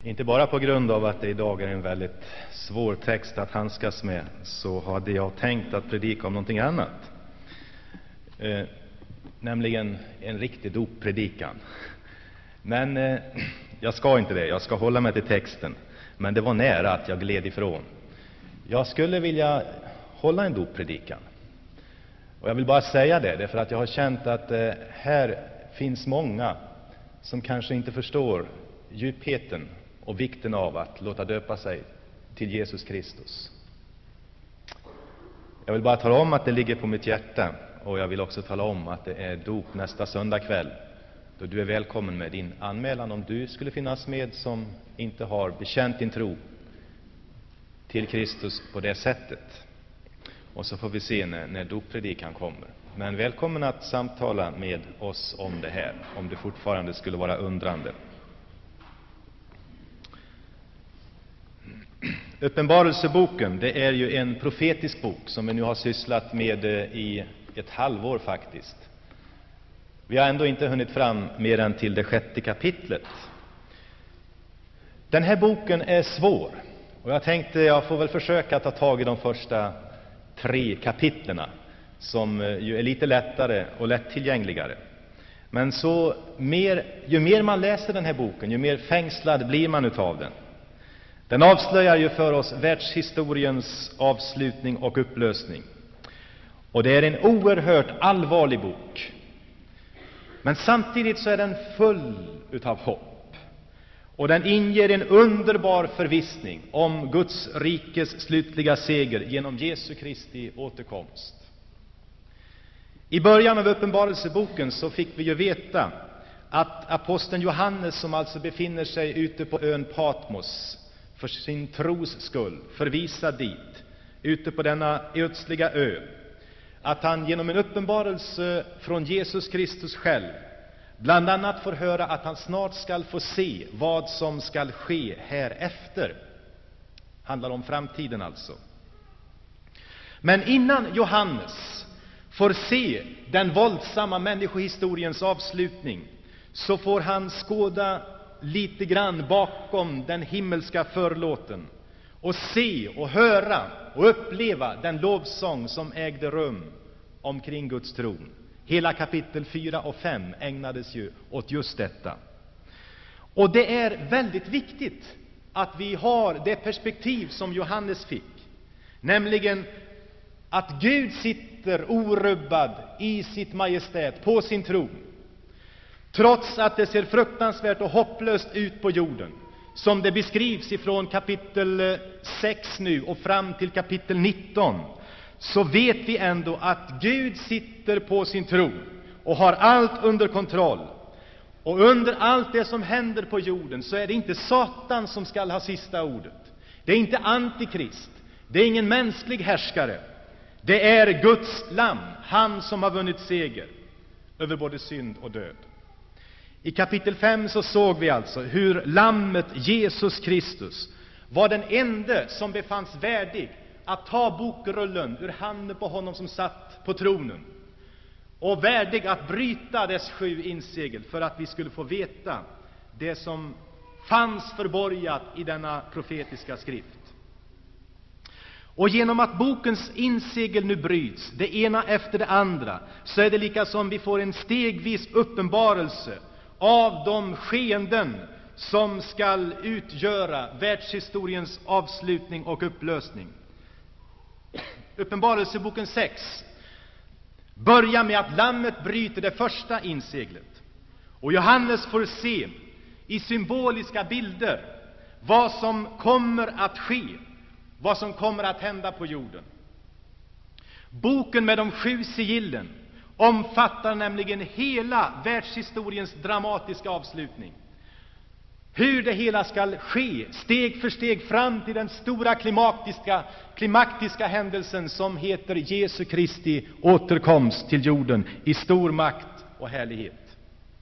Inte bara på grund av att det idag är en väldigt svår text att handskas med, så hade jag tänkt att predika om någonting annat. Nämligen en riktig doppredikan. Men jag ska inte det, jag ska hålla mig till texten. Men det var nära att jag gled ifrån. Jag skulle vilja hålla en doppredikan. Och jag vill bara säga det, därför att jag har känt att här finns många som kanske inte förstår djupheten och vikten av att låta döpa sig till Jesus Kristus. Jag vill bara tala om att det ligger på mitt hjärta, och jag vill också tala om att det är dop nästa söndag kväll, då du är välkommen med din anmälan om du skulle finnas med som inte har bekänt din tro till Kristus på det sättet. Och så får vi se när doppredikan kommer. Men välkommen att samtala med oss om det här, om det fortfarande skulle vara undrande. Uppenbarelseboken, det är ju en profetisk bok som vi nu har sysslat med i ett halvår faktiskt. Vi har ändå inte hunnit fram mer än till det 6:e kapitlet. Den här boken är svår, och jag tänkte jag får väl försöka ta tag i de första 3 kapitlerna, som ju är lite lättare och lättillgängligare. Men ju mer man läser den här boken, ju mer fängslad blir man utav den. Den avslöjar ju för oss världshistoriens avslutning och upplösning. Och det är en oerhört allvarlig bok. Men samtidigt så är den full utav hopp. Och den inger en underbar förvissning om Guds rikes slutliga seger genom Jesu Kristi återkomst. I början av uppenbarelseboken så fick vi ju veta att aposteln Johannes, som alltså befinner sig ute på ön Patmos för sin tros skull, förvisad dit, ute på denna ödsliga ö, att han genom en uppenbarelse från Jesus Kristus själv bland annat får höra att han snart skall få se vad som skall ske härefter. Handlar om framtiden alltså. Men innan Johannes får se den våldsamma människohistoriens avslutning, så får han skåda lite grann bakom den himmelska förlåten och se och höra och uppleva den lovsång som ägde rum omkring Guds tron. Hela kapitel 4 och 5 ägnades ju åt just detta. Och det är väldigt viktigt att vi har det perspektiv som Johannes fick, nämligen att Gud sitter orubbad i sitt majestät på sin tron, trots att det ser fruktansvärt och hopplöst ut på jorden, som det beskrivs ifrån kapitel 6 nu och fram till kapitel 19, så vet vi ändå att Gud sitter på sin tron och har allt under kontroll. Och under allt det som händer på jorden så är det inte Satan som skall ha sista ordet. Det är inte Antikrist. Det är ingen mänsklig härskare. Det är Guds lamm, han som har vunnit seger över både synd och död. I kapitel 5 så såg vi alltså hur lammet Jesus Kristus var den ende som befanns värdig att ta bokrullen ur handen på honom som satt på tronen, och värdig att bryta dess 7 insegel, för att vi skulle få veta det som fanns förborgat i denna profetiska skrift. Och genom att bokens insegel nu bryts, det ena efter det andra, så är det lika som vi får en stegvis uppenbarelse av de skeenden som skall utgöra världshistoriens avslutning och upplösning. Uppenbarelseboken 6 börjar med att lammet bryter det första inseglet. Och Johannes får se i symboliska bilder vad som kommer att ske, vad som kommer att hända på jorden. Boken med de 7 sigillen omfattar nämligen hela världshistoriens dramatiska avslutning. Hur det hela skall ske, steg för steg fram till den stora klimaktiska händelsen som heter Jesu Kristi återkomst till jorden i stor makt och härlighet.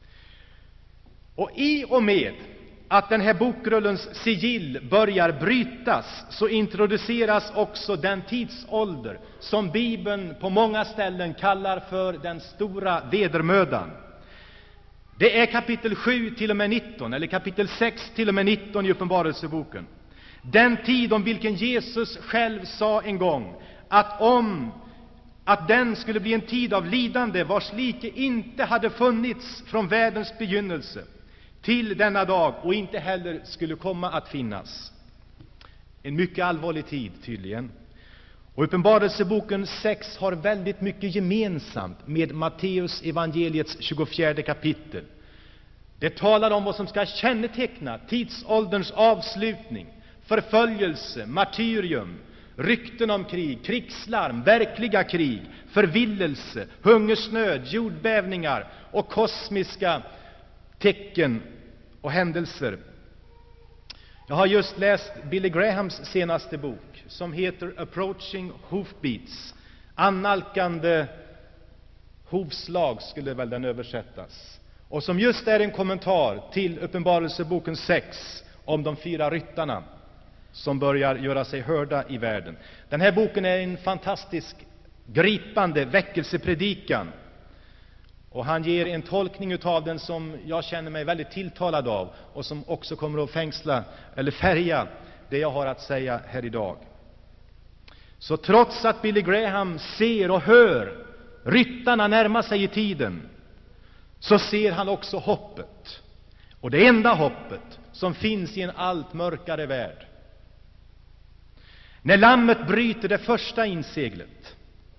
Och i och med att den här bokrullens sigill börjar brytas, så introduceras också den tidsålder som Bibeln på många ställen kallar för den stora vedermödan. Det är kapitel 7 till och med 19, eller kapitel 6 till och med 19 i Uppenbarelseboken. Den tid om vilken Jesus själv sa en gång att den skulle bli en tid av lidande, vars like inte hade funnits från världens begynnelse till denna dag och inte heller skulle komma att finnas. En mycket allvarlig tid tydligen. Och Uppenbarelseboken 6 har väldigt mycket gemensamt med Matteus evangeliets 24 kapitel. Det talar om vad som ska känneteckna tidsålderns avslutning, förföljelse, martyrium, rykten om krig, krigslarm, verkliga krig, förvillelse, hungersnöd, jordbävningar och kosmiska tecken och händelser. Jag har just läst Billy Grahams senaste bok som heter Approaching Hoofbeats. Annalkande hovslag skulle väl den översättas. Och som just är en kommentar till Uppenbarelseboken 6 om de 4 ryttarna som börjar göra sig hörda i världen. Den här boken är en fantastisk, gripande väckelsepredikan. Och han ger en tolkning utav den som jag känner mig väldigt tilltalad av och som också kommer att fängsla eller färga det jag har att säga här idag. Så trots att Billy Graham ser och hör ryttarna närma sig i tiden, så ser han också hoppet. Och det enda hoppet som finns i en allt mörkare värld. När lammet bryter det första inseglet,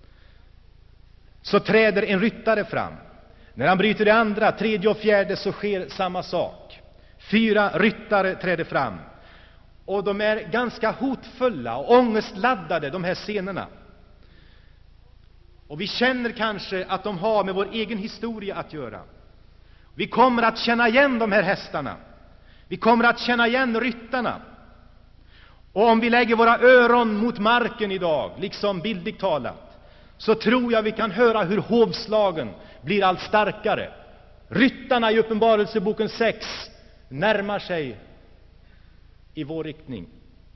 så träder en ryttare fram. När han bryter det andra, tredje och fjärde, så sker samma sak. 4 ryttare träder fram. Och de är ganska hotfulla och ångestladdade, de här scenerna. Och vi känner kanske att de har med vår egen historia att göra. Vi kommer att känna igen de här hästarna. Vi kommer att känna igen ryttarna. Och om vi lägger våra öron mot marken idag, liksom bildligt talat, så tror jag vi kan höra hur hovslagen blir allt starkare. Ryttarna i Uppenbarelseboken 6 närmar sig i vår riktning.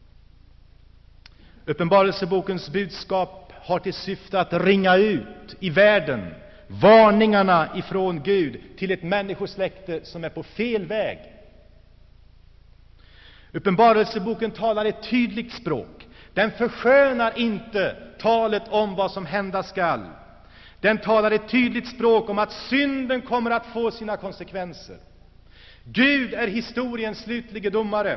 Uppenbarelsebokens budskap har till syfte att ringa ut i världen varningarna ifrån Gud till ett människosläkte som är på fel väg. Uppenbarelseboken talar ett tydligt språk. Den förskönar inte talet om vad som hända skall. Den talar ett tydligt språk om att synden kommer att få sina konsekvenser. Gud är historiens slutlige domare.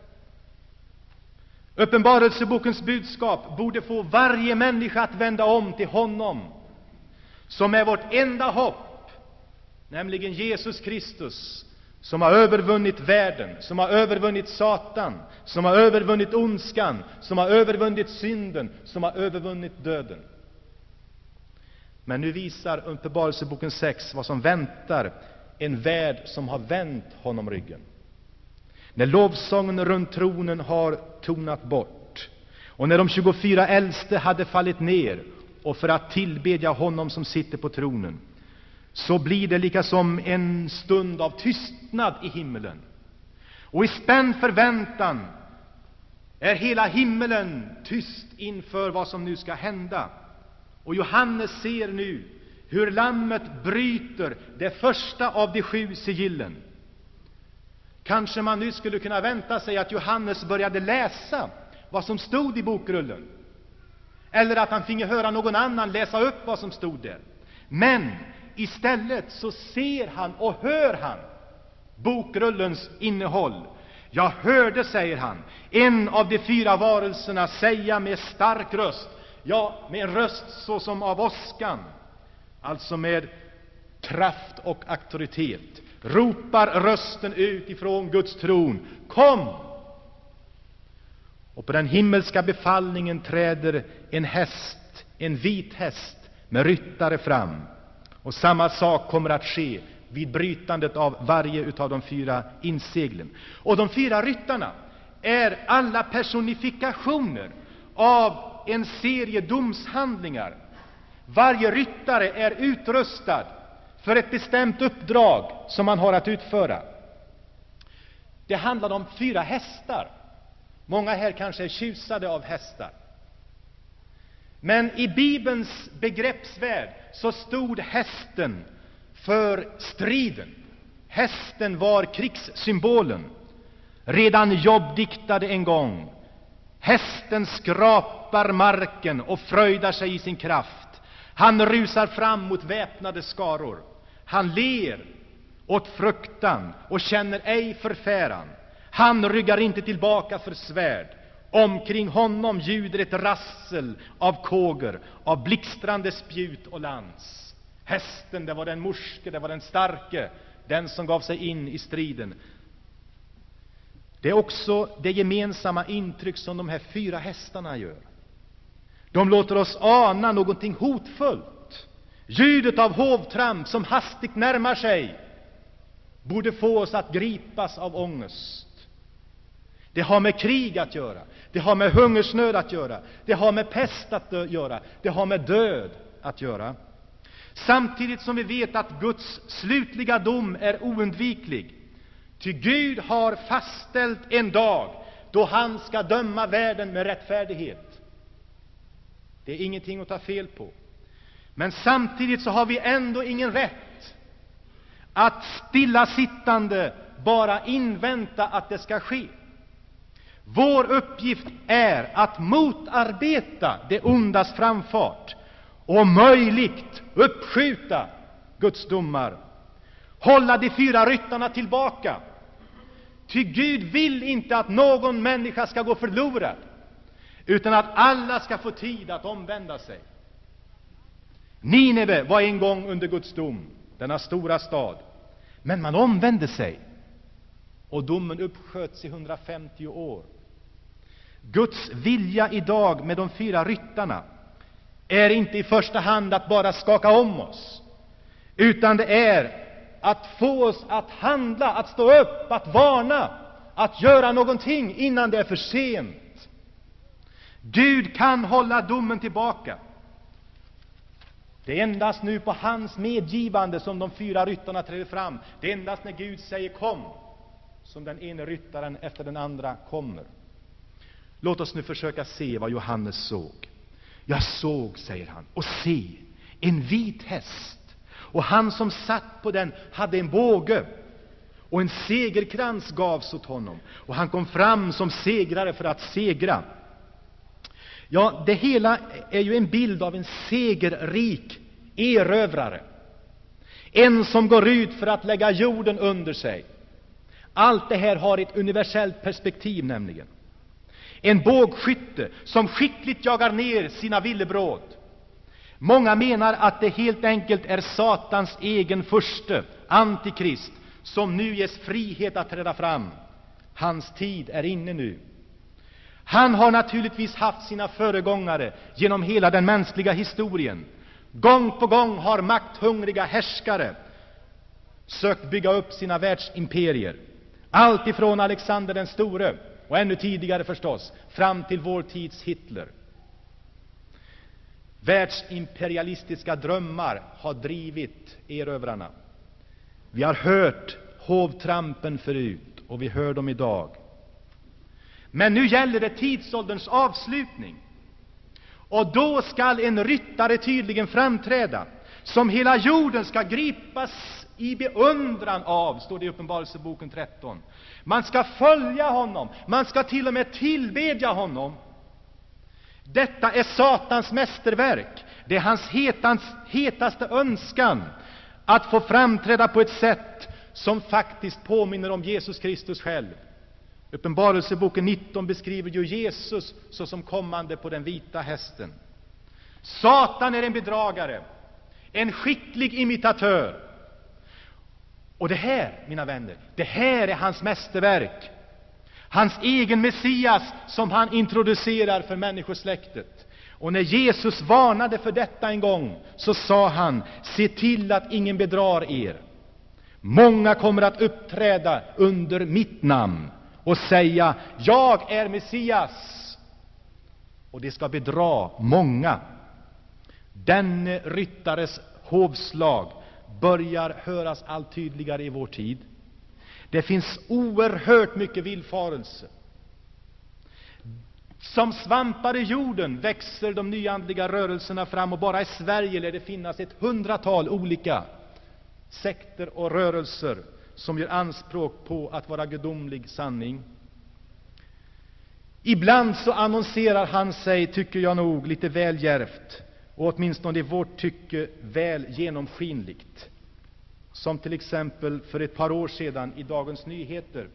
Uppenbarelsebokens budskap borde få varje människa att vända om till honom, som är vårt enda hopp, nämligen Jesus Kristus, som har övervunnit världen, som har övervunnit Satan, som har övervunnit ondskan, som har övervunnit synden, som har övervunnit döden. Men nu visar Uppenbarelseboken 6 vad som väntar en värld som har vänt honom ryggen. När lovsången runt tronen har tonat bort, och när de 24 äldste hade fallit ner och för att tillbedja honom som sitter på tronen, så blir det lika som en stund av tystnad i himmelen. Och i spänd förväntan är hela himmelen tyst inför vad som nu ska hända. Och Johannes ser nu hur lammet bryter det första av de 7 sigillen. Kanske man nu skulle kunna vänta sig att Johannes började läsa vad som stod i bokrullen, eller att han finge höra någon annan läsa upp vad som stod där. Men istället så ser han och hör han bokrullens innehåll. Jag hörde, säger han, en av de 4 varelserna säga med stark röst, ja, med en röst såsom av åskan, alltså med kraft och auktoritet, ropar rösten ut ifrån Guds tron: kom! Och på den himmelska befallningen träder en häst, en vit häst med ryttare fram. Och samma sak kommer att ske vid brytandet av varje utav de 4 inseglen. Och de 4 ryttarna är alla personifikationer av en serie domshandlingar. Varje ryttare är utrustad för ett bestämt uppdrag som man har att utföra. Det handlar om 4 hästar. Många här kanske är tjusade av hästar. Men i Bibelns begreppsvärld så stod hästen för striden. Hästen var krigssymbolen. Redan Jobb diktade en gång: hästen skrapar marken och fröjdar sig i sin kraft. Han rusar fram mot väpnade skaror. Han ler åt fruktan och känner ej förfäran. Han ryggar inte tillbaka för svärd. Omkring honom ljuder ett rassel av kåger, av blixtrande spjut och lans. Hästen, det var den morske, det var den starke, den som gav sig in i striden. Det är också det gemensamma intryck som de här 4 hästarna gör. De låter oss ana någonting hotfullt. Ljudet av hovtramp som hastigt närmar sig borde få oss att gripas av ångest. Det har med krig att göra. Det har med hungersnöd att göra. Det har med pest att göra. Det har med död att göra. Samtidigt som vi vet att Guds slutliga dom är oundviklig. Ty Gud har fastställt en dag då han ska döma världen med rättfärdighet. Det är ingenting att ta fel på. Men samtidigt så har vi ändå ingen rätt att stillasittande bara invänta att det ska ske. Vår uppgift är att motarbeta det ondas framfart och om möjligt uppskjuta Guds domar. Hålla de 4 ryttarna tillbaka. Ty Gud vill inte att någon människa ska gå förlorad, utan att alla ska få tid att omvända sig. Nineve var en gång under Guds dom, denna stora stad. Men man omvände sig, och domen uppsköts i 150 år. Guds vilja idag med de 4 ryttarna är inte i första hand att bara skaka om oss, utan det är att få oss att handla, att stå upp, att varna, att göra någonting innan det är för sent. Gud kan hålla domen tillbaka. Det är endast nu på hans medgivande som de 4 ryttarna träder fram. Det är endast när Gud säger kom som den ene ryttaren efter den andra kommer. Låt oss nu försöka se vad Johannes såg. Jag såg, säger han, och se, en vit häst. Och han som satt på den hade en båge, och en segerkrans gavs åt honom. Och han kom fram som segrare för att segra. Ja, det hela är ju en bild av en segerrik erövrare. En som går ut för att lägga jorden under sig. Allt det här har ett universellt perspektiv nämligen. En bågskytte som skickligt jagar ner sina villebråd. Många menar att det helt enkelt är Satans egen furste, Antikrist, som nu ges frihet att träda fram. Hans tid är inne nu. Han har naturligtvis haft sina föregångare genom hela den mänskliga historien. Gång på gång har makthungriga härskare sökt bygga upp sina världsimperier. Allt ifrån Alexander den store, och ännu tidigare förstås, fram till vår tids Hitler. Världsimperialistiska drömmar har drivit erövrarna. Vi har hört hovtrampen förut, och vi hör dem idag. Men nu gäller det tidsålderns avslutning. Och då skall en ryttare tydligen framträda, som hela jorden ska gripas i beundran av, står det i Uppenbarelseboken 13. Man ska följa honom, man ska till och med tillbedja honom. Detta är Satans mästerverk. Det är hans hetaste önskan att få framträda på ett sätt som faktiskt påminner om Jesus Kristus själv. Uppenbarelseboken 19 beskriver ju Jesus såsom kommande på den vita hästen. Satan är en bedragare, en skicklig imitatör. Och det här, mina vänner, det här är hans mästerverk. Hans egen Messias som han introducerar för människosläktet. Och när Jesus varnade för detta en gång, så sa han: se till att ingen bedrar er. Många kommer att uppträda under mitt namn och säga: jag är Messias. Och det ska bedra många. Den ryttares hovslag börjar höras allt tydligare i vår tid. Det finns oerhört mycket villfarelse. Som svampar i jorden växer de nyandliga rörelserna fram, och bara i Sverige lär det finnas 100-tal olika sekter och rörelser som gör anspråk på att vara gudomlig sanning. Ibland så annonserar han sig, tycker jag nog, lite väl djärvt, och åtminstone i vårt tycke väl genomskinligt. Som till exempel för ett par år sedan i Dagens Nyheter.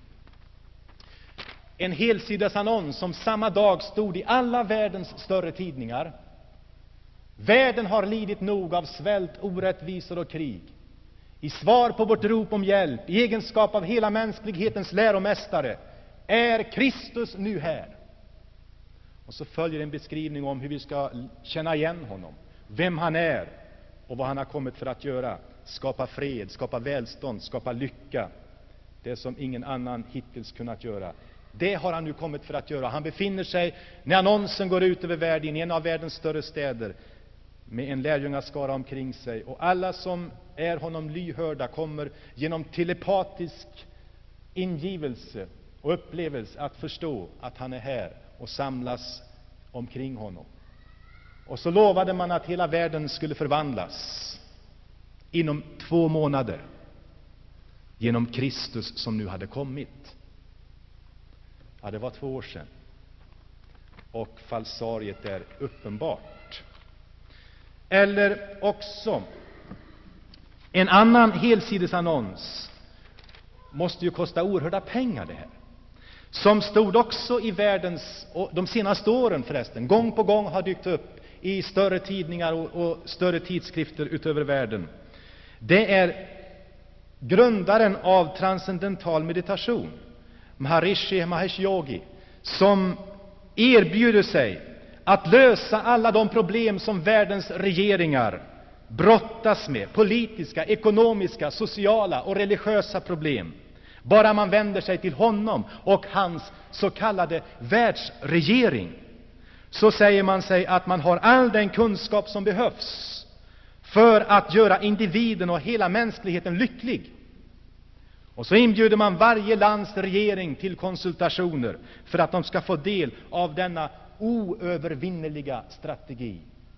En helsidesannons som samma dag stod i alla världens större tidningar. Världen har lidit nog av svält, orättvisor och krig. I svar på vårt rop om hjälp, i egenskap av hela mänsklighetens läromästare, är Kristus nu här. Och så följer en beskrivning om hur vi ska känna igen honom, vem han är och vad han har kommit för att göra. Skapa fred, skapa välstånd, skapa lycka. Det som ingen annan hittills kunnat göra. Det har han nu kommit för att göra. Han befinner sig, när annonsen går ut över världen, i en av världens större städer, med en lärjungaskara omkring sig. Och alla som är honom lyhörda kommer genom telepatisk ingivelse och upplevelse att förstå att han är här och samlas omkring honom. Och så lovade man att hela världen skulle förvandlas inom 2 månader genom Kristus som nu hade kommit. Ja, det var 2 år sedan. Och falsariet är uppenbart. Eller också en annan helsidesannons måste ju kosta oerhörda pengar det här. Som stod också i världens, och de senaste åren förresten, gång på gång har dykt upp i större tidningar och större tidskrifter utöver världen. Det är grundaren av transcendental meditation, Maharishi Mahesh Yogi, som erbjuder sig att lösa alla de problem som världens regeringar brottas med, politiska, ekonomiska, sociala och religiösa problem. Bara man vänder sig till honom och hans så kallade världsregering, så säger man sig att man har all den kunskap som behövs för att göra individen och hela mänskligheten lycklig. Och så inbjuder man varje lands regering till konsultationer för att de ska få del av denna oövervinneliga strategi.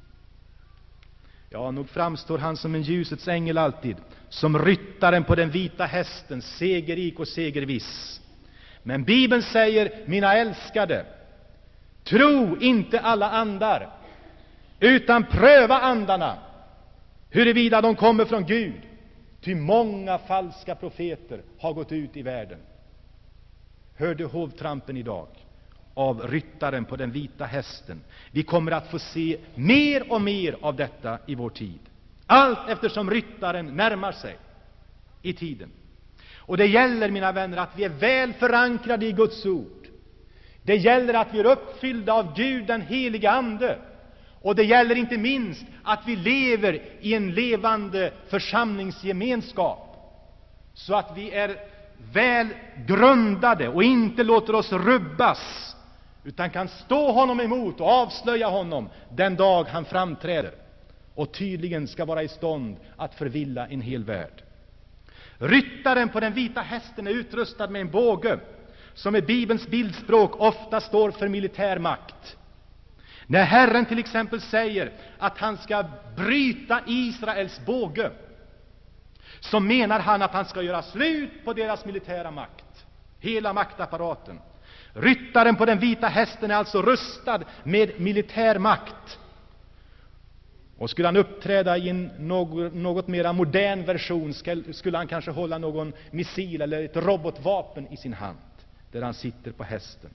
Ja, nog framstår han som en ljusets ängel alltid, som ryttaren på den vita hästen, segerrik och segerviss. Men Bibeln säger, mina älskade, tro inte alla andar, utan pröva andarna, huruvida de kommer från Gud. Ty många falska profeter har gått ut i världen. Hör du hovtrampen idag av ryttaren på den vita hästen? Vi kommer att få se mer och mer av detta i vår tid. Allt eftersom ryttaren närmar sig i tiden. Och det gäller, mina vänner, att vi är väl förankrade i Guds ord. Det gäller att vi är uppfyllda av Gud, den heliga Ande. Och det gäller inte minst att vi lever i en levande församlingsgemenskap, så att vi är väl grundade och inte låter oss rubbas, utan kan stå honom emot och avslöja honom den dag han framträder och tydligen ska vara i stånd att förvilla en hel värld. Ryttaren på den vita hästen är utrustad med en båge som i Bibelns bildspråk ofta står för militär makt. När Herren till exempel säger att han ska bryta Israels båge, så menar han att han ska göra slut på deras militära makt, hela maktapparaten. Ryttaren på den vita hästen är alltså rustad med militär makt. Och skulle han uppträda i en något mera modern version, skulle han kanske hålla någon missil eller ett robotvapen i sin hand, där han sitter på hästen.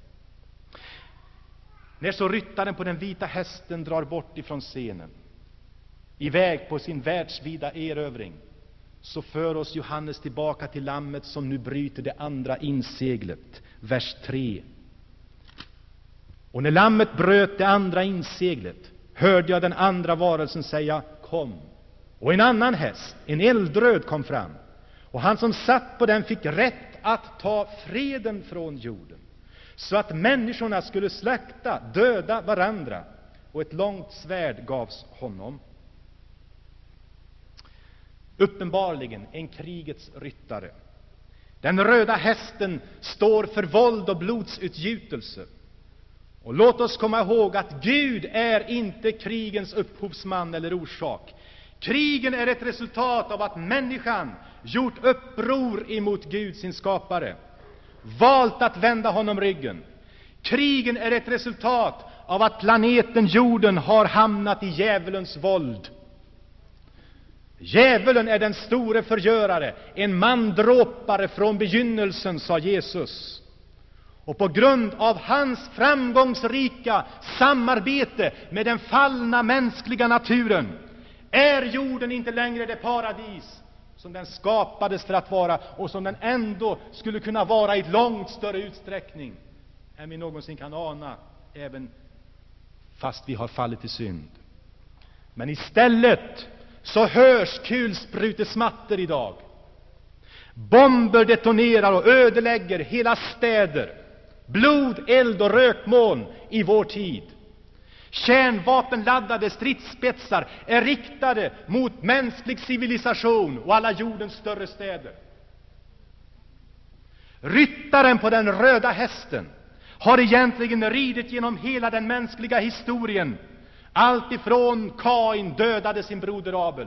När så ryttaren på den vita hästen drar bort ifrån scenen, iväg på sin världsvida erövring, så för oss Johannes tillbaka till lammet som nu bryter det andra inseglet. Vers 3. Och när lammet bröt det andra inseglet, hörde jag den andra varelsen säga, kom. Och en annan häst, en eldröd, kom fram. Och han som satt på den fick rätt att ta freden från jorden, så att människorna skulle slakta, döda varandra. Och ett långt svärd gavs honom. Uppenbarligen en krigets ryttare. Den röda hästen står för våld och blodsutgjutelse. Och låt oss komma ihåg att Gud är inte krigens upphovsman eller orsak. Krigen är ett resultat av att människan gjort uppror emot Gud, sin skapare, valt att vända honom ryggen. Krigen är ett resultat av att planeten jorden har hamnat i djävulens våld. Djävulen är den store förgörare, en mandråpare från begynnelsen, sa Jesus. Och på grund av hans framgångsrika samarbete med den fallna mänskliga naturen är jorden inte längre det paradis som den skapades för att vara, och som den ändå skulle kunna vara i långt större utsträckning än vi någonsin kan ana, även fast vi har fallit i synd. Men istället så hörs kulsprutesmatter idag. Bomber detonerar och ödelägger hela städer. Blod, eld och rökmoln i vår tid. Kärnvapenladdade stridsspetsar är riktade mot mänsklig civilisation och alla jordens större städer. Ryttaren på den röda hästen har egentligen ridit genom hela den mänskliga historien, allt ifrån Kain dödade sin broder Abel.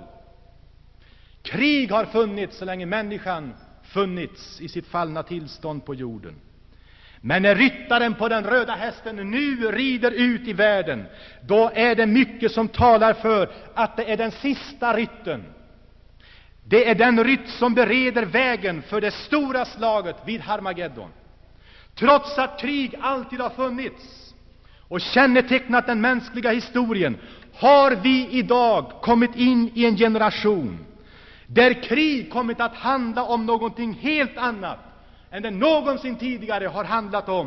Krig har funnits så länge människan funnits i sitt fallna tillstånd på jorden. Men när ryttaren på den röda hästen nu rider ut i världen, då är det mycket som talar för att det är den sista rytten. Det är den rytt som bereder vägen för det stora slaget vid Harmageddon. Trots att krig alltid har funnits och kännetecknat den mänskliga historien, har vi idag kommit in i en generation där krig kommit att handla om någonting helt annat än det någonsin tidigare har handlat om.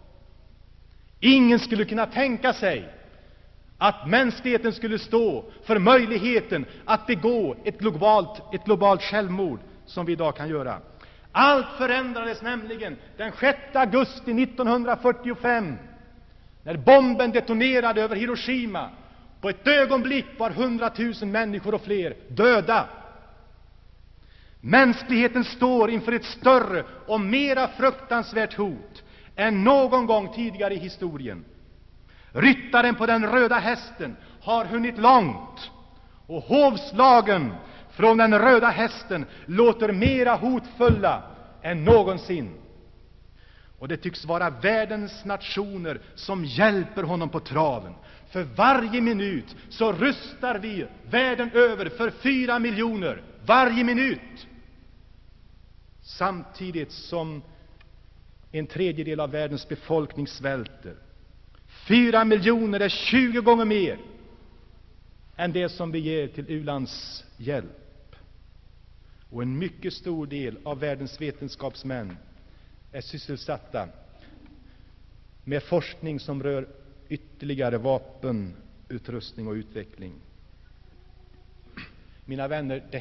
Ingen skulle kunna tänka sig att mänskligheten skulle stå för möjligheten att begå ett globalt självmord som vi idag kan göra. Allt förändrades nämligen den 6 augusti 1945, när bomben detonerade över Hiroshima. På ett ögonblick var 100 000 människor och fler döda. Mänskligheten står inför ett större och mera fruktansvärt hot än någon gång tidigare i historien. Ryttaren på den röda hästen har hunnit långt, och hovslagen från den röda hästen låter mera hotfulla än någonsin. Och det tycks vara världens nationer som hjälper honom på traven. För varje minut så rustar vi världen över för 4 miljoner. Varje minut. Samtidigt som en tredjedel av världens befolkning svälter. 4 miljoner är 20 gånger mer än det som vi ger till u-landshjälp. Och en mycket stor del av världens vetenskapsmän är sysselsatta med forskning som rör ytterligare vapenutrustning och utveckling. Mina vänner, det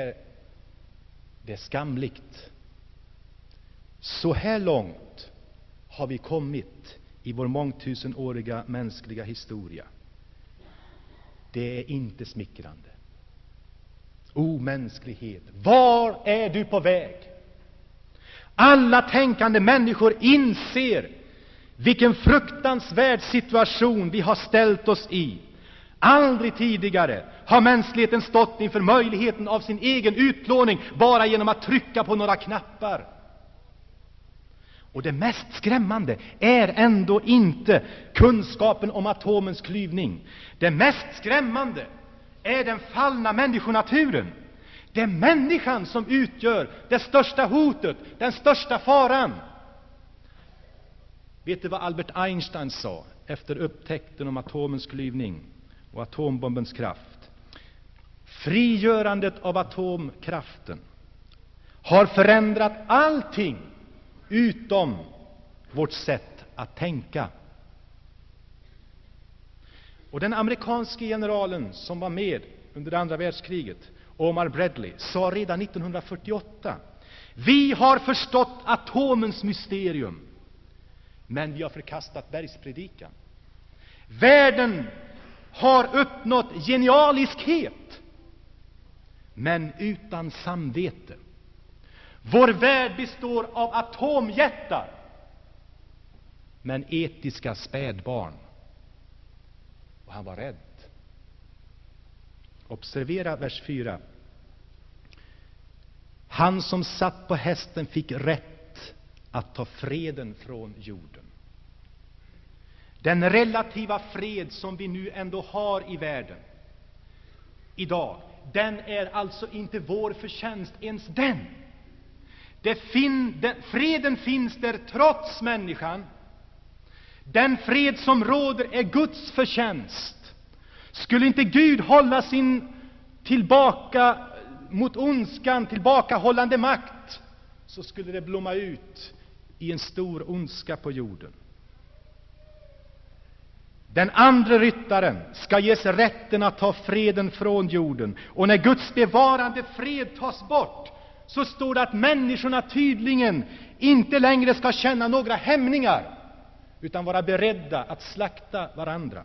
är skamligt. Så här långt har vi kommit i vår mångtusenåriga mänskliga historia. Det är inte smickrande. O mänsklighet, var är du på väg? Alla tänkande människor inser vilken fruktansvärd situation vi har ställt oss i. Aldrig tidigare har mänskligheten stått inför möjligheten av sin egen utplåning bara genom att trycka på några knappar. Och det mest skrämmande är ändå inte kunskapen om atomens klyvning. Det mest skrämmande är den fallna människonaturen. Det är människan som utgör det största hotet, den största faran. Vet du vad Albert Einstein sa efter upptäckten om atomens klyvning och atombombens kraft? Frigörandet av atomkraften har förändrat allting utom vårt sätt att tänka. Och den amerikanske generalen som var med under andra världskriget, Omar Bradley, sa redan 1948: vi har förstått atomens mysterium, men vi har förkastat bergspredikan. Världen har uppnått genialiskhet, men utan samvete. Vår värld består av atomjättar, men etiska spädbarn. Och han var rädd. Observera vers 4. Han som satt på hästen fick rätt att ta freden från jorden. Den relativa fred som vi nu ändå har i världen idag, den är alltså inte vår förtjänst ens den. Freden finns där trots människan. Den fred som råder är Guds förtjänst. Skulle inte Gud hålla sin tillbaka mot ondskan tillbakahållande makt, så skulle det blomma ut i en stor ondska på jorden. Den andra ryttaren ska ges rätten att ta freden från jorden. Och när Guds bevarande fred tas bort, så står det att människorna tydligen inte längre ska känna några hämningar, utan vara beredda att slakta varandra.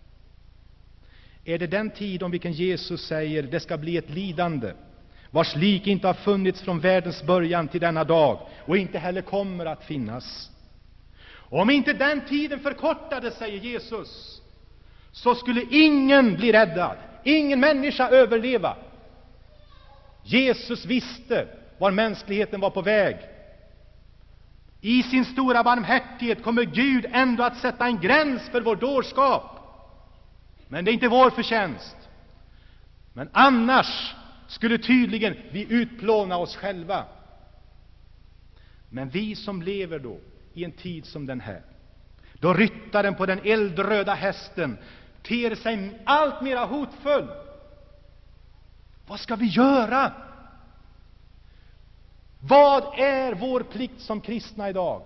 Är det den tid om vilken Jesus säger det ska bli ett lidande, vars lik inte har funnits från världens början till denna dag, och inte heller kommer att finnas? Om inte den tiden förkortades, säger Jesus, så skulle ingen bli räddad, ingen människa överleva. Jesus visste var mänskligheten var på väg. I sin stora barmhärtighet kommer Gud ändå att sätta en gräns för vår dårskap. Men det är inte vår förtjänst. Men annars skulle tydligen vi utplåna oss själva. Men vi som lever då i en tid som den här, då ryttaren på den eldröda hästen ter sig allt mera hotfull. Vad ska vi göra? Vad är vår plikt som kristna idag?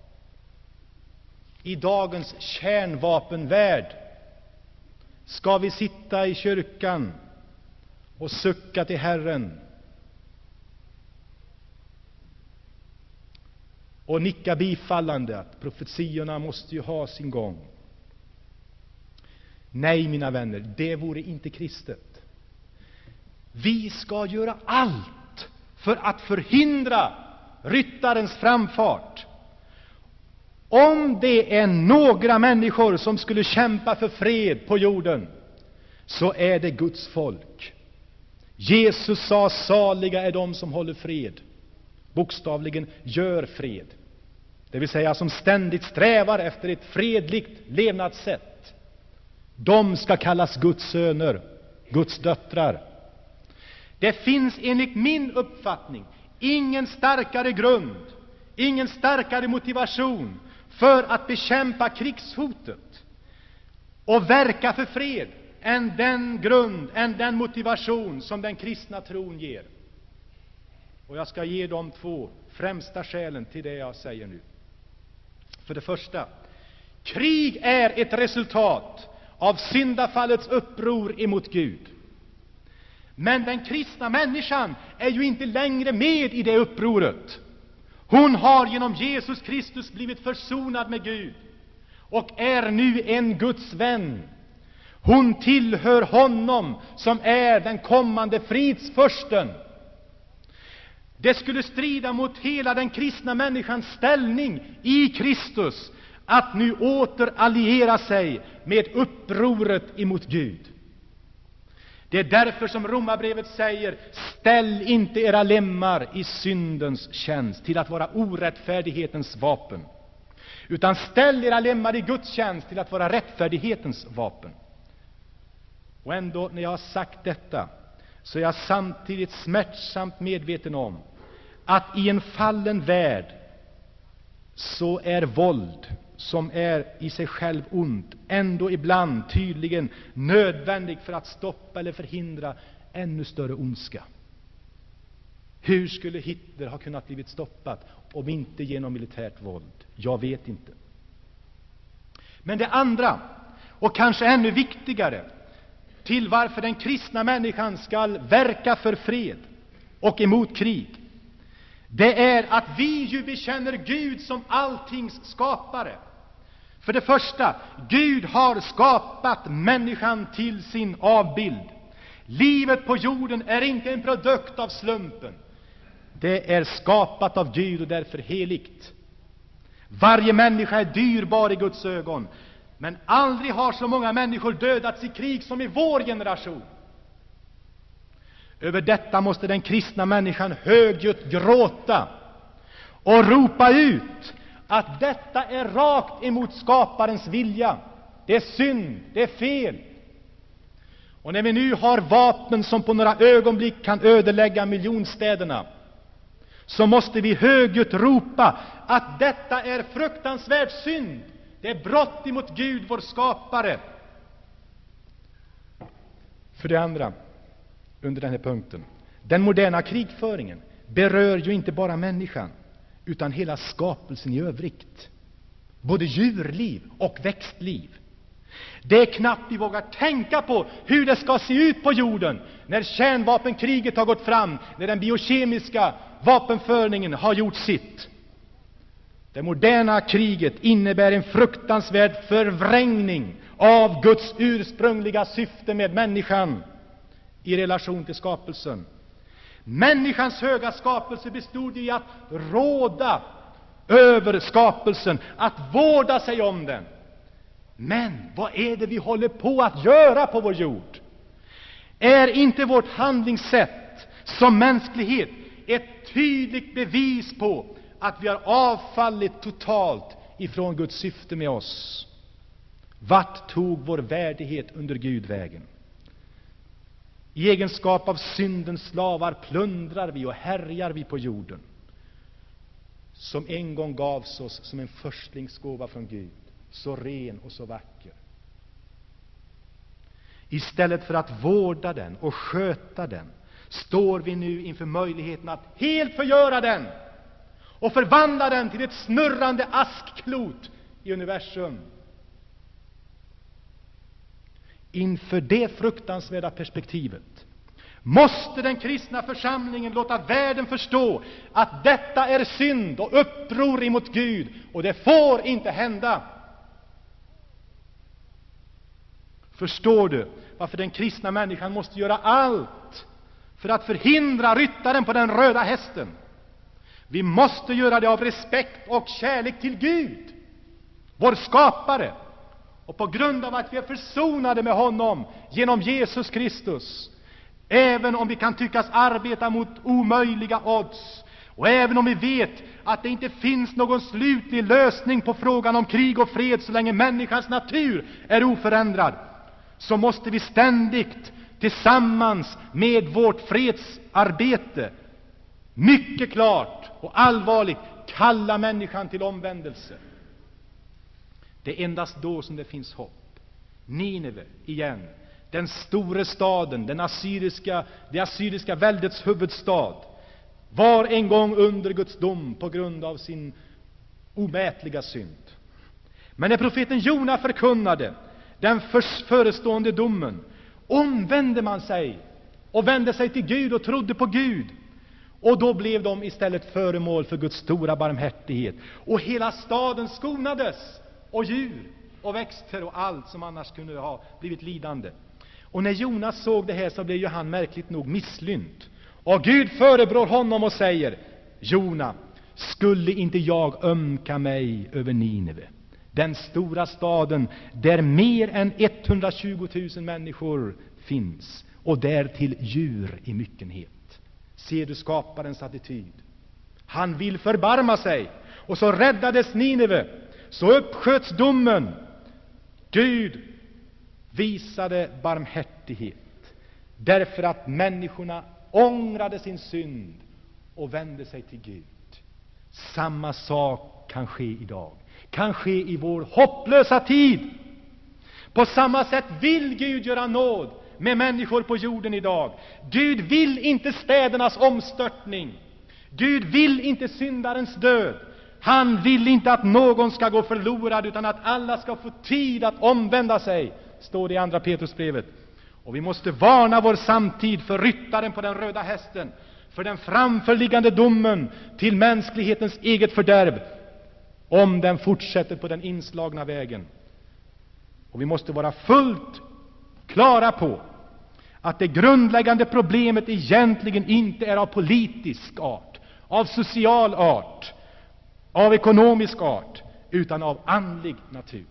I dagens kärnvapenvärld ska vi sitta i kyrkan och sucka till Herren och nicka bifallande att profetiorna måste ju ha sin gång? Nej, mina vänner, det vore inte kristet. Vi ska göra allt för att förhindra ryttarens framfart. Om det är några människor som skulle kämpa för fred på jorden, så är det Guds folk. Jesus sa, saliga är de som håller fred. Bokstavligen gör fred. Det vill säga som ständigt strävar efter ett fredligt levnadssätt. De ska kallas Guds söner, Guds döttrar. Det finns enligt min uppfattning ingen starkare grund, ingen starkare motivation för att bekämpa krigshotet och verka för fred än den motivation som den kristna tron ger. Och jag ska ge de två främsta skälen till det jag säger nu. För det första, krig är ett resultat av syndafallets uppror emot Gud. Men den kristna människan är ju inte längre med i det upproret. Hon har genom Jesus Kristus blivit försonad med Gud och är nu en Guds vän. Hon tillhör honom som är den kommande fridsfursten. Det skulle strida mot hela den kristna människans ställning i Kristus att nu åter alliera sig med upproret emot Gud. Det är därför som Romarbrevet säger: ställ inte era lemmar i syndens tjänst till att vara orättfärdighetens vapen, utan ställ era lemmar i Guds tjänst till att vara rättfärdighetens vapen. Och ändå, när jag har sagt detta, så är jag samtidigt smärtsamt medveten om att i en fallen värld så är våld, som är i sig själv ont, ändå ibland tydligen nödvändig för att stoppa eller förhindra ännu större ondska. Hur skulle Hitler ha kunnat blivit stoppat om inte genom militärt våld? Jag vet inte. Men det andra, och kanske ännu viktigare, till varför den kristna människan skall verka för fred och emot krig, det är att vi ju bekänner Gud som alltings skapare. För det första, Gud har skapat människan till sin avbild. Livet på jorden är inte en produkt av slumpen. Det är skapat av Gud och därför heligt. Varje människa är dyrbar i Guds ögon. Men aldrig har så många människor dödats i krig som i vår generation. Över detta måste den kristna människan högljutt gråta och ropa ut att detta är rakt emot skaparens vilja. Det är synd, det är fel. Och när vi nu har vapen som på några ögonblick kan ödelägga miljonstäderna, så måste vi högljutt ropa att detta är fruktansvärd synd. Det är brott emot Gud, vår skapare. För det andra, under den här punkten, den moderna krigföringen berör ju inte bara människan, utan hela skapelsen i övrigt. Både djurliv och växtliv. Det är knappt vi vågar tänka på hur det ska se ut på jorden när kärnvapenkriget har gått fram, när den biokemiska vapenföringen har gjort sitt. Det moderna kriget innebär en fruktansvärd förvrängning av Guds ursprungliga syfte med människan i relation till skapelsen. Människans höga skapelse bestod i att råda över skapelsen, att vårda sig om den. Men vad är det vi håller på att göra på vår jord? Är inte vårt handlingssätt som mänsklighet ett tydligt bevis på att vi har avfallit totalt ifrån Guds syfte med oss? Vart tog vår värdighet under Gud vägen? I egenskap av syndens slavar plundrar vi och härjar vi på jorden, som en gång gavs oss som en förstlingsgåva från Gud, så ren och så vacker. Istället för att vårda den och sköta den, står vi nu inför möjligheten att helt förgöra den och förvandla den till ett snurrande askklot i universum. Inför det fruktansvärda perspektivet måste den kristna församlingen låta världen förstå att detta är synd och uppror emot Gud, och det får inte hända. Förstår du varför den kristna människan måste göra allt för att förhindra ryttaren på den röda hästen? Vi måste göra det av respekt och kärlek till Gud, vår skapare, och på grund av att vi är försonade med honom genom Jesus Kristus. Även om vi kan tyckas arbeta mot omöjliga odds, och även om vi vet att det inte finns någon slutlig lösning på frågan om krig och fred så länge människans natur är oförändrad, så måste vi ständigt tillsammans med vårt fredsarbete mycket klart och allvarligt kalla människan till omvändelse. Det är endast då som det finns hopp. Nineve igen, den store staden, det assyriska väldets huvudstad, var en gång under Guds dom på grund av sin omätliga synd. Men när profeten Jona förkunnade den förestående domen, omvände man sig och vände sig till Gud och trodde på Gud. Och då blev de istället föremål för Guds stora barmhärtighet. Och hela staden skonades, och djur och växter och allt som annars kunde ha blivit lidande. Och när Jonas såg det här, så blev ju han märkligt nog misslynt. Och Gud förebrår honom och säger: Jona, skulle inte jag ömka mig över Nineve, den stora staden där mer än 120 000 människor finns, och därtill djur i myckenhet? Ser du skaparens attityd? Han vill förbarma sig, och så räddades Nineve, så uppsköts domen. Gud visade barmhärtighet därför att människorna ångrade sin synd och vände sig till Gud. Samma sak kan ske idag, kan ske i vår hopplösa tid. På samma sätt vill Gud göra nåd med människor på jorden idag. Gud vill inte städernas omstörtning. Gud vill inte syndarens död. Han vill inte att någon ska gå förlorad, utan att alla ska få tid att omvända sig, står det i andra Petrusbrevet. Och vi måste varna vår samtid för ryttaren på den röda hästen, för den framförliggande domen till mänsklighetens eget fördärv, om den fortsätter på den inslagna vägen. Och vi måste vara fullt klara på att det grundläggande problemet egentligen inte är av politisk art, av social art, av ekonomisk art, utan av andlig natur.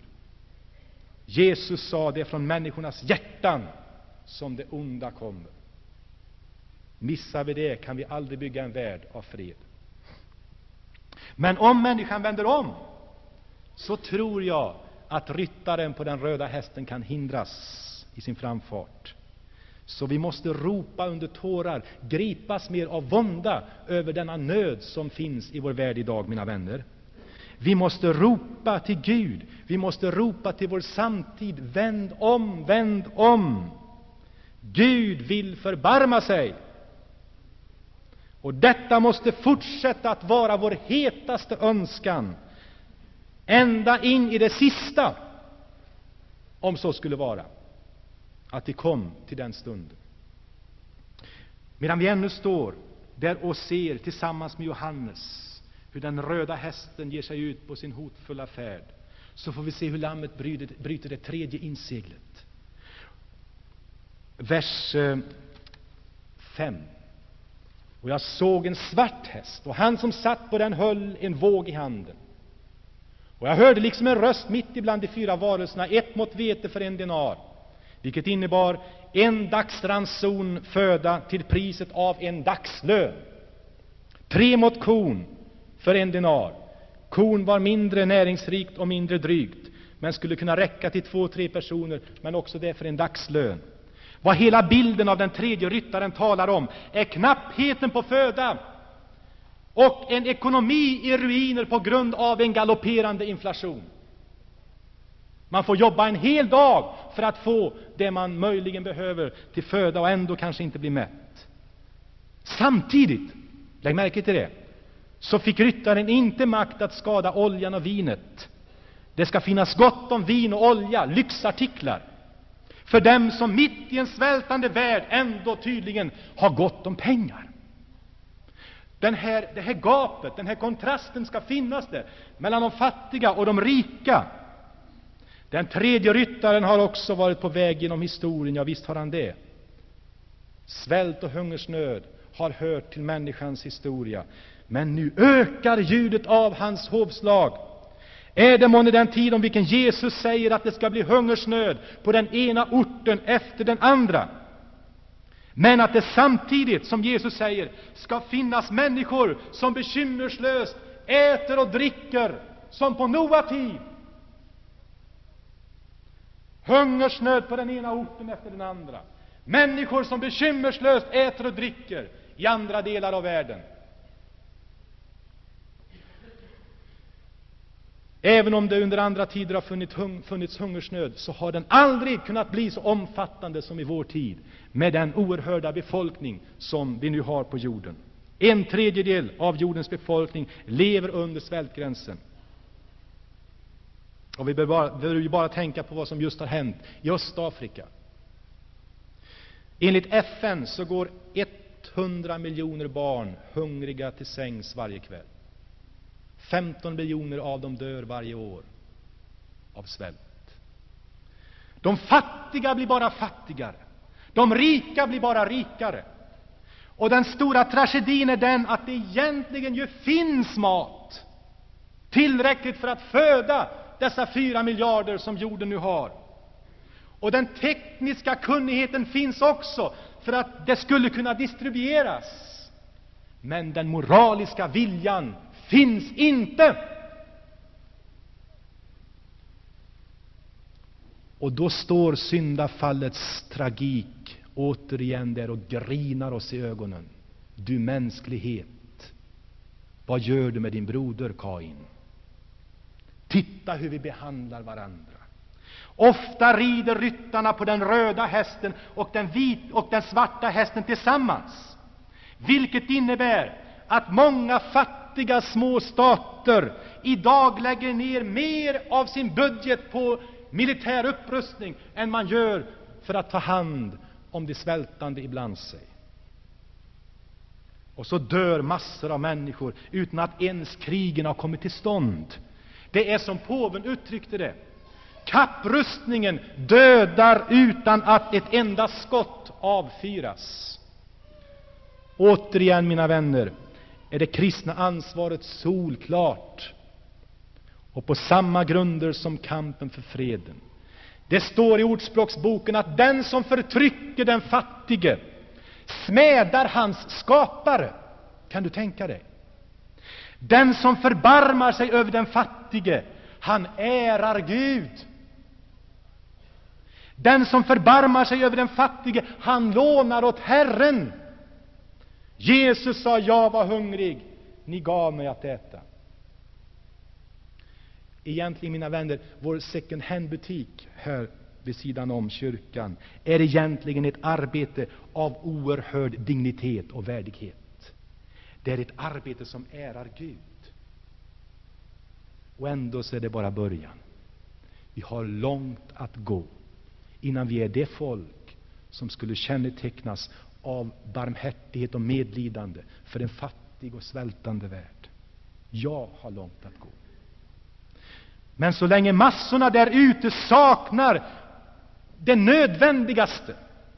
Jesus sa: det är från människornas hjärtan som det onda kommer. Missar vi det kan vi aldrig bygga en värld av fred. Men om människan vänder om, så tror jag att ryttaren på den röda hästen kan hindras i sin framfart. Så vi måste ropa under tårar, gripas mer av vånda över denna nöd som finns i vår värld idag, mina vänner. Vi måste ropa till Gud, vi måste ropa till vår samtid: vänd om, vänd om. Gud vill förbarma sig. Och detta måste fortsätta att vara vår hetaste önskan, ända in i det sista, om så skulle vara, att vi kom till den stunden. Medan vi ännu står där och ser tillsammans med Johannes hur den röda hästen ger sig ut på sin hotfulla färd, så får vi se hur lammet bryter det tredje inseglet. Vers 5. Och jag såg en svart häst, och han som satt på den höll en våg i handen. Och jag hörde liksom en röst mitt ibland de 4 varelserna: 1 mått vete för 1 denar, vilket innebar 1 dagsranson föda till priset av 1 dagslön. 3 mått korn för 1 denar. Korn var mindre näringsrikt och mindre drygt, men skulle kunna räcka till 2-3 personer, men också det för 1 dagslön. Vad hela bilden av den tredje ryttaren talar om är knappheten på föda och en ekonomi i ruiner på grund av en galopperande inflation. Man får jobba en hel dag för att få det man möjligen behöver till föda och ändå kanske inte bli mätt. Samtidigt, lägg märke till det, så fick ryttaren inte makt att skada oljan och vinet. Det ska finnas gott om vin och olja, lyxartiklar, för dem som mitt i en svältande värld ändå tydligen har gott om pengar. Det här gapet, den här kontrasten ska finnas där mellan de fattiga och de rika. Den tredje ryttaren har också varit på väg genom historien, ja visst har han det. Svält och hungersnöd har hört till människans historia, men nu ökar ljudet av hans hovslag. Är det månne den tid om vilken Jesus säger att det ska bli hungersnöd på den ena orten efter den andra, men att det samtidigt, som Jesus säger, ska finnas människor som bekymmerslöst äter och dricker som på Noa tid? Hungersnöd på den ena orten efter den andra. Människor som bekymmerslöst äter och dricker i andra delar av världen. Även om det under andra tider har funnits hungersnöd, så har den aldrig kunnat bli så omfattande som i vår tid, med den oerhörda befolkning som vi nu har på jorden. 1/3 av jordens befolkning lever under svältgränsen. Och vi behöver ju bara tänka på vad som just har hänt i Östafrika. Enligt FN så går 100 miljoner barn hungriga till sängs varje kväll. 15 miljoner av dem dör varje år av svält. De fattiga blir bara fattigare. De rika blir bara rikare. Och den stora tragedin är den att det egentligen ju finns mat tillräckligt för att föda dessa 4 miljarder som jorden nu har. Och den tekniska kunnigheten finns också för att det skulle kunna distribueras. Men den moraliska viljan finns inte. Och då står syndafallets tragik återigen där och grinar oss i ögonen. Du mänsklighet, vad gör du med din broder Kain? Titta hur vi behandlar varandra. Ofta rider ryttarna på den röda hästen och den svarta hästen tillsammans, vilket innebär att många fattiga små stater idag lägger ner mer av sin budget på militär upprustning än man gör för att ta hand om de svältande ibland sig. Och så dör massor av människor utan att ens krigen har kommit till stånd. Det är som påven uttryckte det: kapprustningen dödar utan att ett enda skott avfyras. Återigen, mina vänner, är det kristna ansvaret solklart och på samma grunder som kampen för freden. Det står i Ordspråksboken att den som förtrycker den fattige smädar hans skapare. Kan du tänka dig? Den som förbarmar sig över den fattige, han ärar Gud. Den som förbarmar sig över den fattige, han lånar åt Herren. Jesus sa, jag var hungrig, ni gav mig att äta. Egentligen, mina vänner, vår second hand-butik här vid sidan om kyrkan är egentligen ett arbete av oerhörd dignitet och värdighet. Det är ett arbete som ärar Gud. Och ändå så är det bara början. Vi har långt att gå innan vi är det folk som skulle kännetecknas av barmhärtighet och medlidande för en fattig och svältande värld. Jag har långt att gå. Men så länge massorna där ute saknar det nödvändigaste,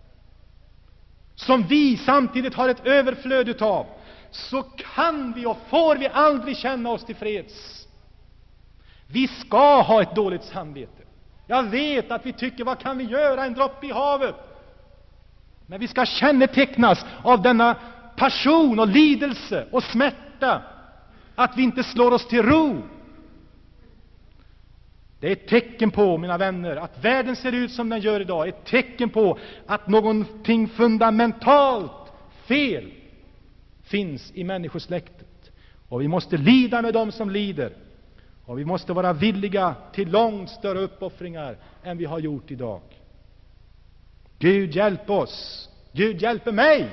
som vi samtidigt har ett överflöd utav, så kan vi och får vi aldrig känna oss till freds. Vi ska ha ett dåligt samvete. Jag vet att vi tycker, vad kan vi göra, en droppe i havet? Men vi ska kännetecknas av denna passion och lidelse och smärta, att vi inte slår oss till ro. Det är ett tecken på, mina vänner, att världen ser ut som den gör idag. Ett tecken på att någonting fundamentalt fel finns i människosläktet. Och vi måste lida med dem som lider. Och vi måste vara villiga till långt större uppoffringar än vi har gjort idag. Gud hjälp oss. Gud hjälper mig.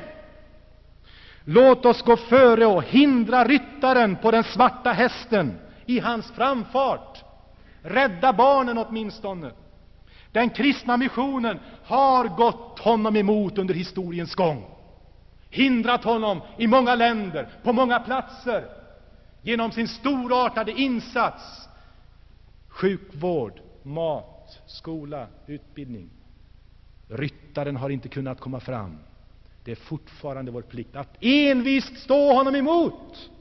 Låt oss gå före och hindra ryttaren på den svarta hästen i hans framfart. Rädda barnen åtminstone. Den kristna missionen har gått honom emot under historiens gång. Hindrat honom i många länder, på många platser, genom sin storartade insats. Sjukvård, mat, skola, utbildning. Ryttaren har inte kunnat komma fram. Det är fortfarande vår plikt att envist stå honom emot.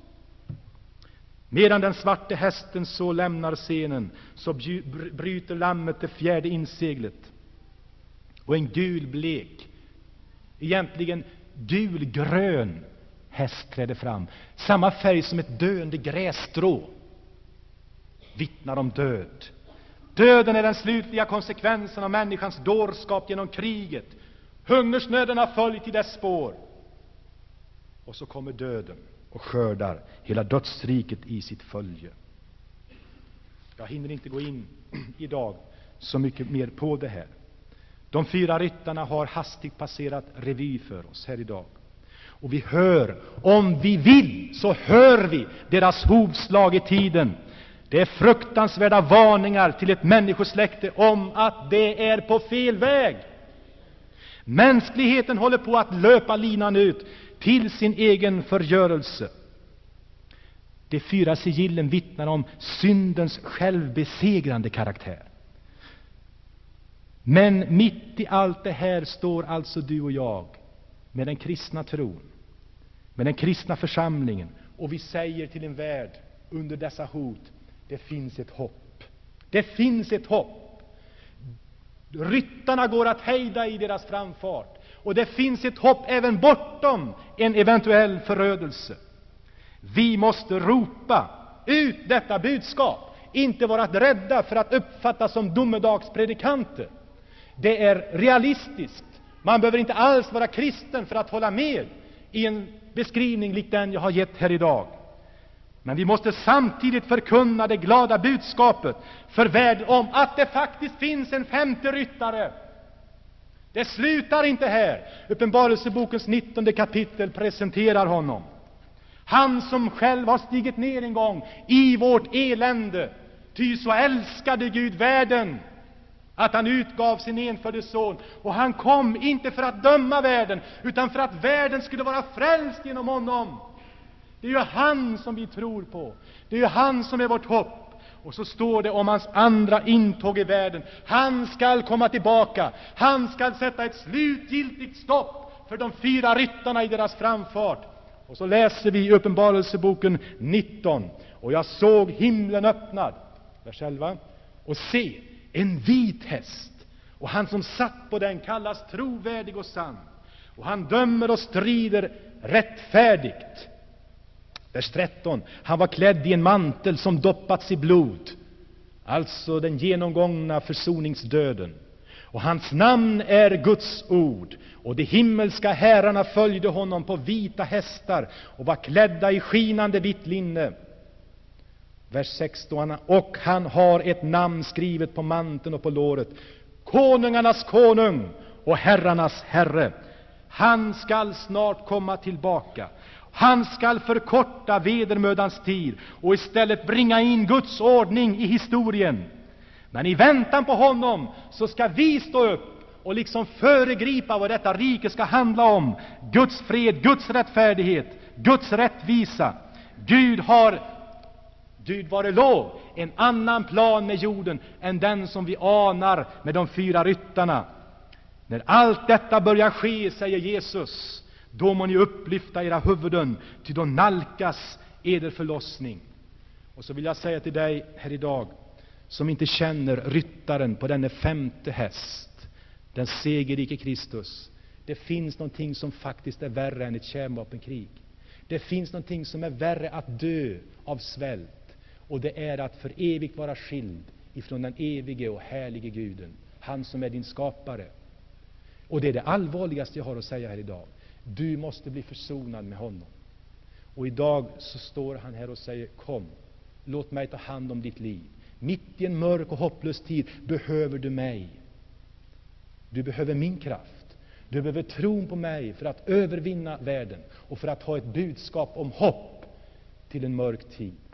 Medan den svarte hästen så lämnar scenen, så bryter lammet det fjärde inseglet. Och en gulblek, egentligen gulgrön häst träder fram. Samma färg som ett döende grässtrå. Vittnar om död. Döden är den slutliga konsekvensen av människans dårskap genom kriget. Hungersnöden har följt i dess spår. Och så kommer döden och skördar hela dödsriket i sitt följe. Jag hinner inte gå in idag så mycket mer på det här. De 4 ryttarna har hastigt passerat revy för oss här idag. Och vi hör, om vi vill, så hör vi deras hovslag i tiden. Det är fruktansvärda varningar till ett människosläkte om att det är på fel väg. Mänskligheten håller på att löpa linan ut till sin egen förgörelse. De 4 sigillen vittnar om syndens självbesegrande karaktär. Men mitt i allt det här står alltså du och jag med den kristna tron, med den kristna församlingen, och vi säger till en värld under dessa hot: det finns ett hopp. Det finns ett hopp. Ryttarna går att hejda i deras framfart, och det finns ett hopp även bortom en eventuell förödelse. Vi måste ropa ut detta budskap, inte vara rädda för att uppfattas som domedagspredikanter. Det är realistiskt. Man behöver inte alls vara kristen för att hålla med i en beskrivning lik den jag har gett här idag. Men vi måste samtidigt förkunna det glada budskapet för världen om att det faktiskt finns en 5:e ryttare. Det slutar inte här. Uppenbarelsebokens 19 kapitel presenterar honom. Han som själv har stigit ner en gång i vårt elände. Ty så älskade Gud världen att han utgav sin enfödde son. Och han kom inte för att döma världen, utan för att världen skulle vara frälst genom honom. Det är ju han som vi tror på. Det är ju han som är vårt hopp. Och så står det om hans andra intåg i världen. Han skall komma tillbaka. Han skall sätta ett slutgiltigt stopp för de 4 ryttarna i deras framfart. Och så läser vi i Uppenbarelseboken 19. Och jag såg himlen öppnad, vers 11, och se en vit häst. Och han som satt på den kallas trovärdig och sann. och han dömer och strider rättfärdigt. Vers 13. Han var klädd i en mantel som doppats i blod, alltså den genomgångna försoningsdöden. Och hans namn är Guds ord. Och de himmelska herrarna följde honom på vita hästar och var klädda i skinande vitt linne. Vers 16. Och han har ett namn skrivet på manteln och på låret: konungarnas konung och herrarnas herre. Han skall snart komma tillbaka. Han skall förkorta vedermödans tid och istället bringa in Guds ordning i historien. Men i väntan på honom så ska vi stå upp och liksom föregripa vad detta rike ska handla om. Guds fred, Guds rättfärdighet, Guds rättvisa. Gud vare lov, en annan plan med jorden än den som vi anar med de 4 ryttarna. När allt detta börjar ske, säger Jesus, då må ni upplyfta era huvuden, ty då nalkas eder förlossning. Och så vill jag säga till dig här idag, som inte känner ryttaren på denna 5:e häst, den segerrike Kristus: det finns någonting som faktiskt är värre än ett kärnvapenkrig. Det finns någonting som är värre att dö av svält, och det är att för evigt vara skild ifrån den evige och härlige Guden, han som är din skapare. Och det är det allvarligaste jag har att säga här idag. Du måste bli försonad med honom. Och idag så står han här och säger: kom, låt mig ta hand om ditt liv. Mitt i en mörk och hopplös tid behöver du mig. Du behöver min kraft. Du behöver tron på mig för att övervinna världen och för att ha ett budskap om hopp till en mörk tid.